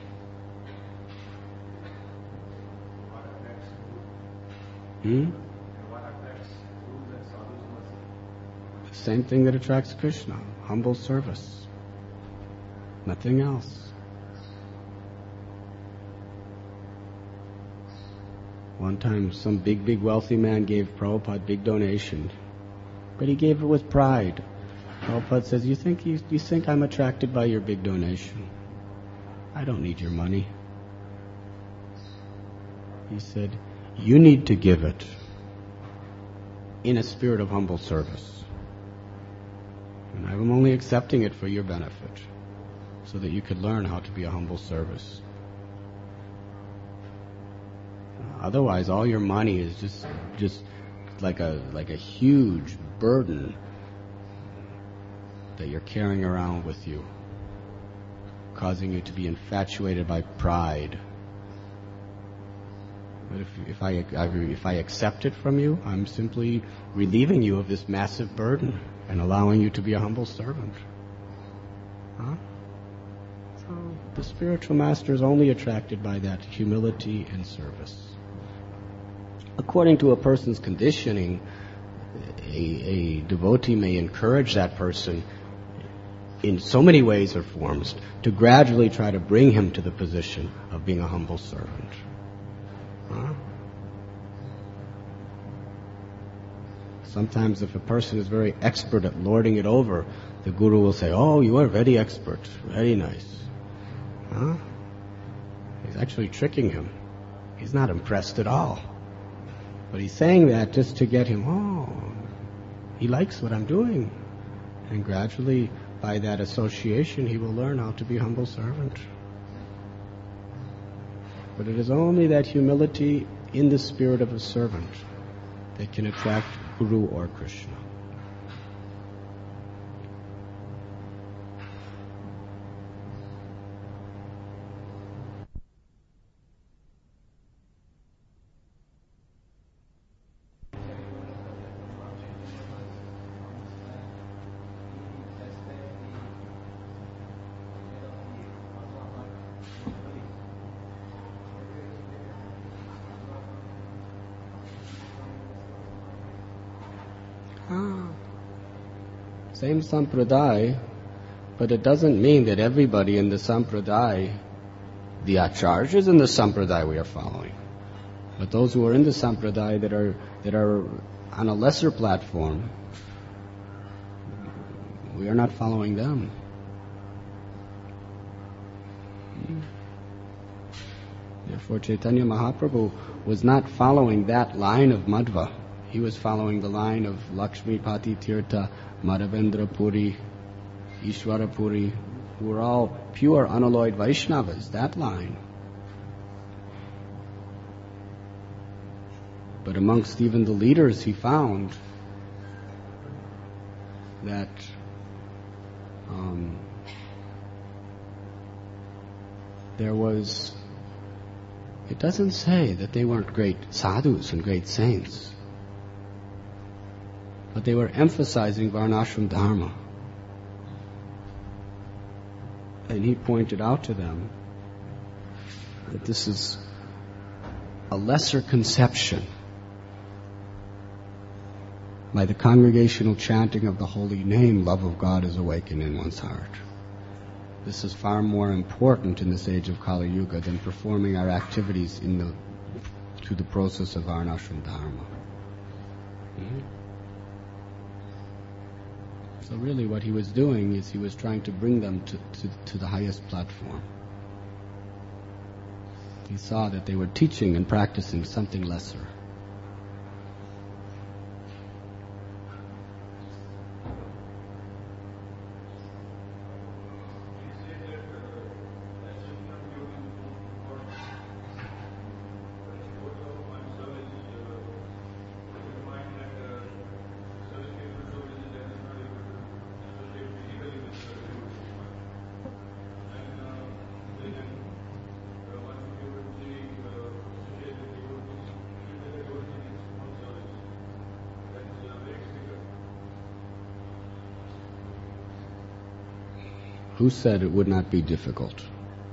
Hmm? The same thing that attracts Krishna, humble service. Nothing else. One time some big, big wealthy man gave Prabhupada a big donation, but he gave it with pride. Prabhupada says, you think you, you think I'm attracted by your big donation? I don't need your money. He said, you need to give it in a spirit of humble service. And I'm only accepting it for your benefit, so that you could learn how to be a humble service. Otherwise, all your money is just just like a like a huge burden that you're carrying around with you, causing you to be infatuated by pride. But if, if I if I accept it from you, I'm simply relieving you of this massive burden and allowing you to be a humble servant. Huh? So the spiritual master is only attracted by that humility and service. According to a person's conditioning, a, a devotee may encourage that person in so many ways or forms to gradually try to bring him to the position of being a humble servant. Huh? Sometimes if a person is very expert at lording it over, the Guru will say, oh, you are very expert, very nice. Huh? He's actually tricking him. He's not impressed at all. But he's saying that just to get him, oh, he likes what I'm doing. And gradually, by that association, he will learn how to be a humble servant. But it is only that humility in the spirit of a servant that can attract Guru or Krishna. Ah, same sampradaya, but it doesn't mean that everybody in the sampradaya, the acharyas in the sampradaya we are following. But those who are in the sampradaya that are that are on a lesser platform, we are not following them. Therefore, Chaitanya Mahaprabhu was not following that line of Madhva. He was following the line of Lakshmipati Tirtha, Madhavendra Puri, Ishwarapuri, who were all pure, unalloyed Vaishnavas, that line. But amongst even the leaders, he found that um, there was, it doesn't say that they weren't great sadhus and great saints, but they were emphasizing Varnashram Dharma. And he pointed out to them that this is a lesser conception by the congregational chanting of the holy name. Love of God is awakened in one's heart. This is far more important in this age of Kali Yuga than performing our activities in the through the process of Varnashram Dharma. Mm-hmm. So really what he was doing is he was trying to bring them to, to, to the highest platform. He saw that they were teaching and practicing something lesser. Who said it would not be difficult?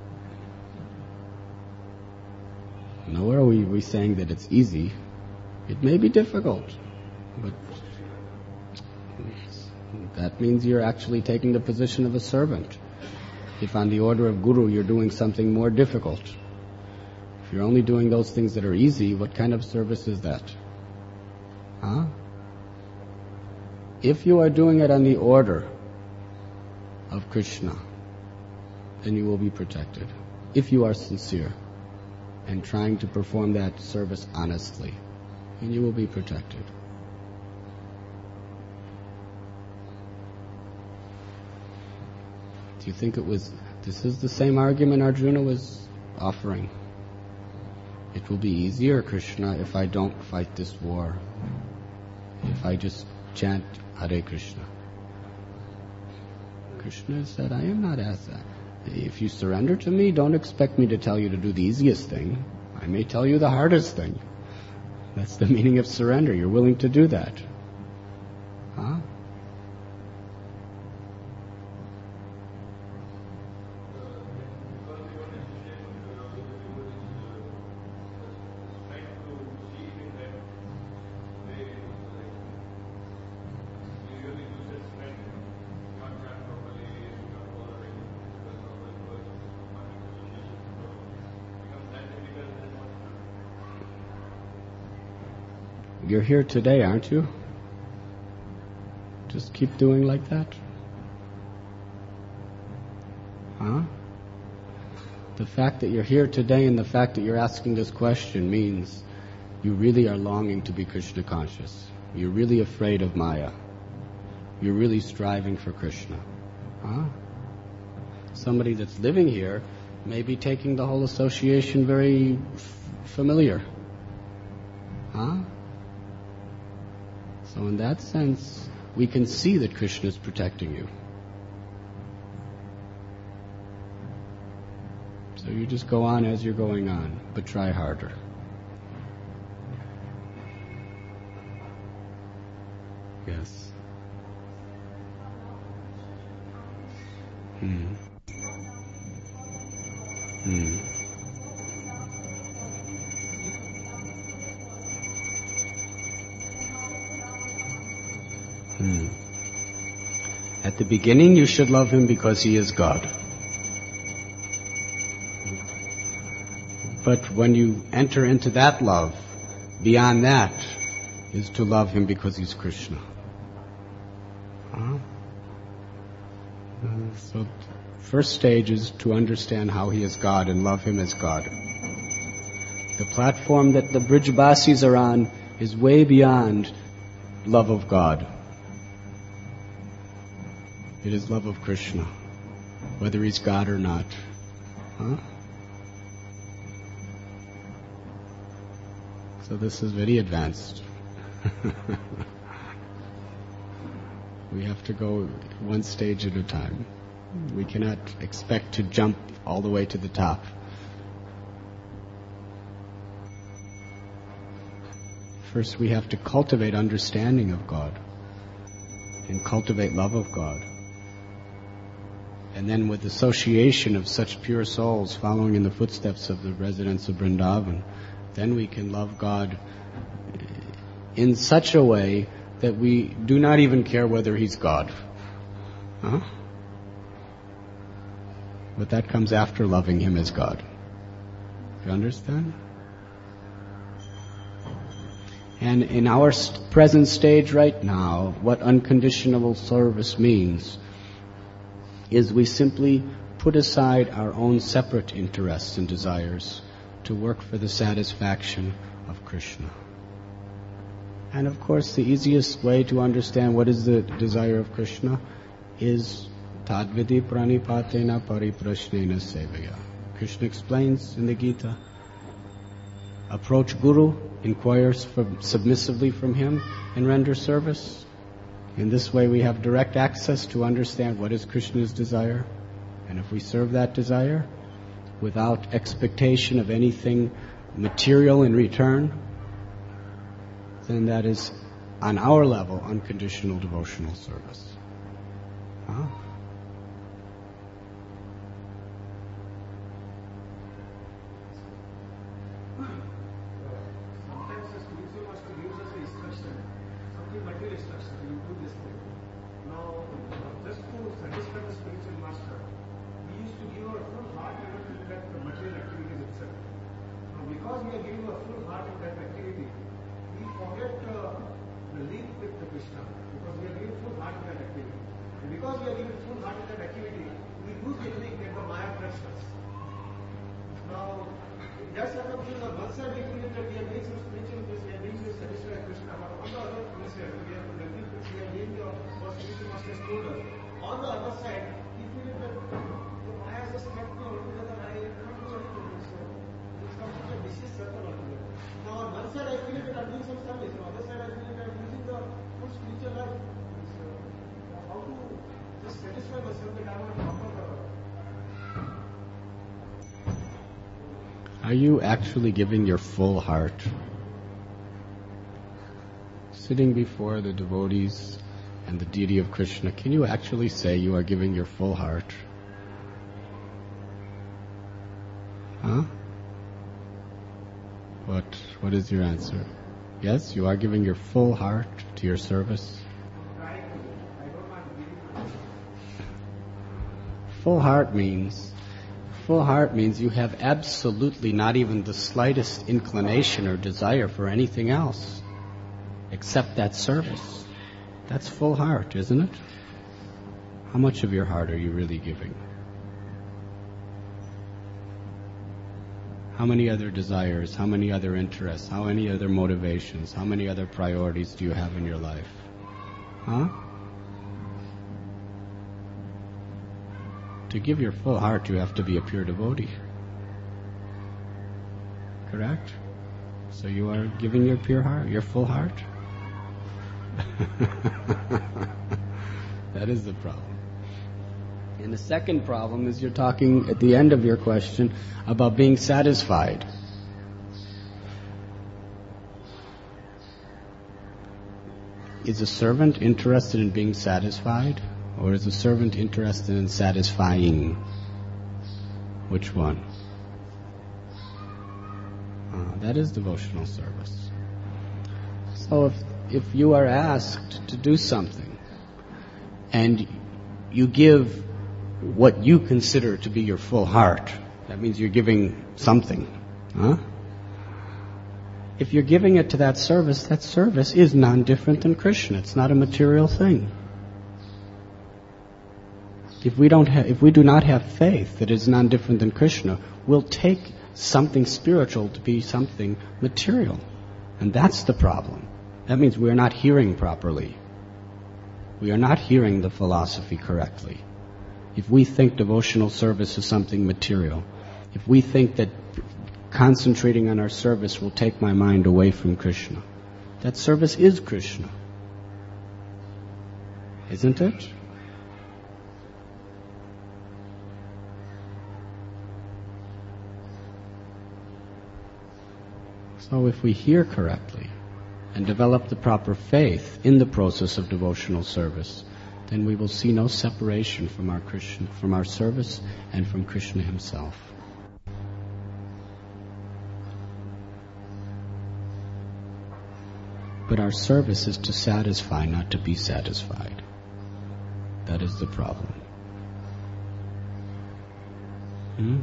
Nowhere are we, we saying that it's easy. It may be difficult, but that means you're actually taking the position of a servant. If on the order of Guru you're doing something more difficult, if you're only doing those things that are easy, what kind of service is that? Huh? If you are doing it on the order of Krishna, then you will be protected. If you are sincere and trying to perform that service honestly, then you will be protected. Do you think it was, this is the same argument Arjuna was offering? It will be easier, Krishna, if I don't fight this war, if I just chant Hare Krishna. Krishna said, I am not as that. If you surrender to me, don't expect me to tell you to do the easiest thing. I may tell you the hardest thing. That's the meaning of surrender. You're willing to do that. Huh? You're here today, aren't you? Just keep doing like that. Huh? The fact that you're here today and the fact that you're asking this question means you really are longing to be Krishna conscious. You're really afraid of Maya. You're really striving for Krishna. Huh? Somebody that's living here may be taking the whole association very f- familiar. Huh? So in that sense, we can see that Krishna is protecting you. So you just go on as you're going on, but try harder. Yes. Hmm. Hmm. Hmm. At the beginning, you should love him because he is God. But when you enter into that love, beyond that is to love him because he's Krishna. Huh? Uh, so, first stage is to understand how he is God and love him as God. The platform that the Brijbasis are on is way beyond love of God. It is love of Krishna, whether he's God or not. Huh? So this is very advanced. We have to go one stage at a time. We cannot expect to jump all the way to the top. First, we have to cultivate understanding of God and cultivate love of God. And then with association of such pure souls following in the footsteps of the residents of Vrindavan, then we can love God in such a way that we do not even care whether He's God. Huh? But that comes after loving Him as God. You understand? And in our st- present stage right now, what unconditional service means is we simply put aside our own separate interests and desires to work for the satisfaction of Krishna. And of course, the easiest way to understand what is the desire of Krishna is tadvidi pranipatena pariprashnena sevaya. Krishna explains in the Gita, approach Guru, inquire from, submissively from him, and render service. In this way we have direct access to understand what is Krishna's desire. And if we serve that desire without expectation of anything material in return, then that is, on our level, unconditional devotional service. Huh? Sometimes the spiritual master gives us an instruction, something material instruction, you do this thing. Now, just to satisfy the spiritual master, we used to give our full heart to that material activities itself. Now, because we are giving our full heart in that activity, we forget uh, the link with the Krishna, because we are giving full heart in that activity. And because we are giving full heart in that activity, we lose the link that the Maya attracts us. Now, that's what I'm saying. On one side, we feel that we are doing some spiritual things, we are doing to satisfy Krishna, but on the other side, we are doing we are doing the what spiritual master has told us. On the other side, we feel that the Maya has just kept me altogether, I can't do anything. So, it's completely a vicious circle altogether. Now, on one side, I feel that I'm doing some service, on the other side, I feel that I'm using the full spiritual life. So, how to just satisfy myself that I want to offer the Are you actually giving your full heart? Sitting before the devotees and the deity of Krishna, can you actually say you are giving your full heart? Huh? What, what is your answer? Yes, you are giving your full heart to your service? Full heart means Full heart means you have absolutely not even the slightest inclination or desire for anything else except that service. That's full heart, isn't it? How much of your heart are you really giving? How many other desires, how many other interests, how many other motivations, how many other priorities do you have in your life? Huh? To give your full heart, you have to be a pure devotee. Correct? So you are giving your pure heart, your full heart? That is the problem. And the second problem is you're talking at the end of your question about being satisfied. Is a servant interested in being satisfied? Or is a servant interested in satisfying? Which one? Uh, that is devotional service. So if, if you are asked to do something and you give what you consider to be your full heart, that means you're giving something. Huh? If you're giving it to that service, that service is non-different than Krishna. It's not a material thing. If we don't have, if we do not have faith that is non-different than Krishna, we'll take something spiritual to be something material. And that's the problem. That means we're not hearing properly. we are not hearing the philosophy correctly. If we think devotional service is something material, if we think that concentrating on our service will take my mind away from Krishna, that service is Krishna. Isn't it? So if we hear correctly and develop the proper faith in the process of devotional service, then we will see no separation from our Krishna, from our service and from Krishna himself. But our service is to satisfy, not to be satisfied. That is the problem. Hmm?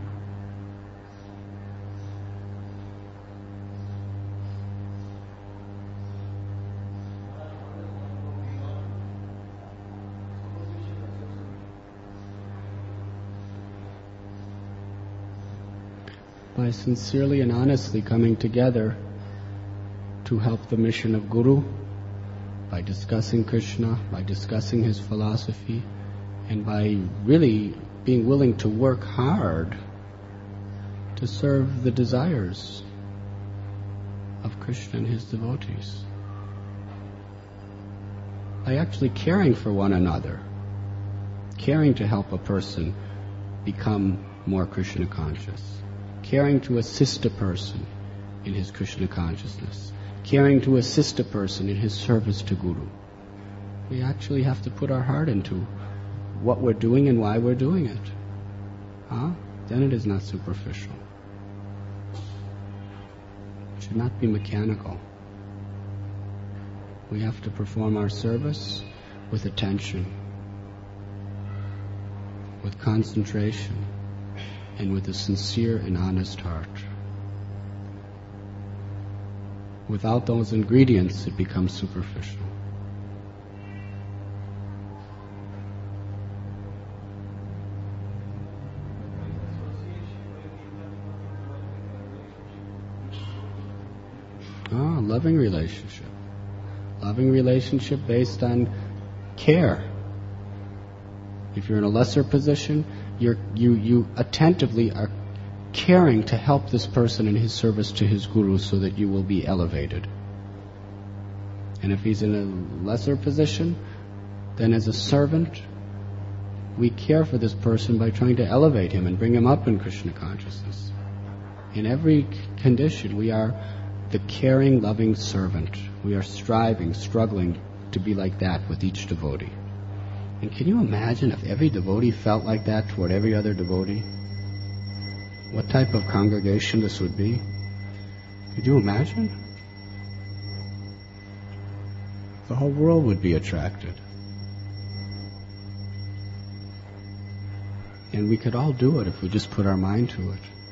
By sincerely and honestly coming together to help the mission of Guru, by discussing Krishna, by discussing his philosophy, and by really being willing to work hard to serve the desires of Krishna and his devotees. By actually caring for one another, caring to help a person become more Krishna conscious, caring to assist a person in his Krishna consciousness, caring to assist a person in his service to Guru. We actually have to put our heart into what we're doing and why we're doing it. Huh? Then it is not superficial. It should not be mechanical. We have to perform our service with attention, with concentration, and with a sincere and honest heart. Without those ingredients, it becomes superficial. Ah, loving relationship. Loving relationship based on care. If you're in a lesser position, you're, you, you attentively are caring to help this person in his service to his Guru so that you will be elevated. And if he's in a lesser position, then as a servant, we care for this person by trying to elevate him and bring him up in Krishna consciousness. In every condition, we are the caring, loving servant. We are striving, struggling to be like that with each devotee. And can you imagine if every devotee felt like that toward every other devotee? What type of congregation this would be? Could you imagine? The whole world would be attracted. And we could all do it if we just put our mind to it.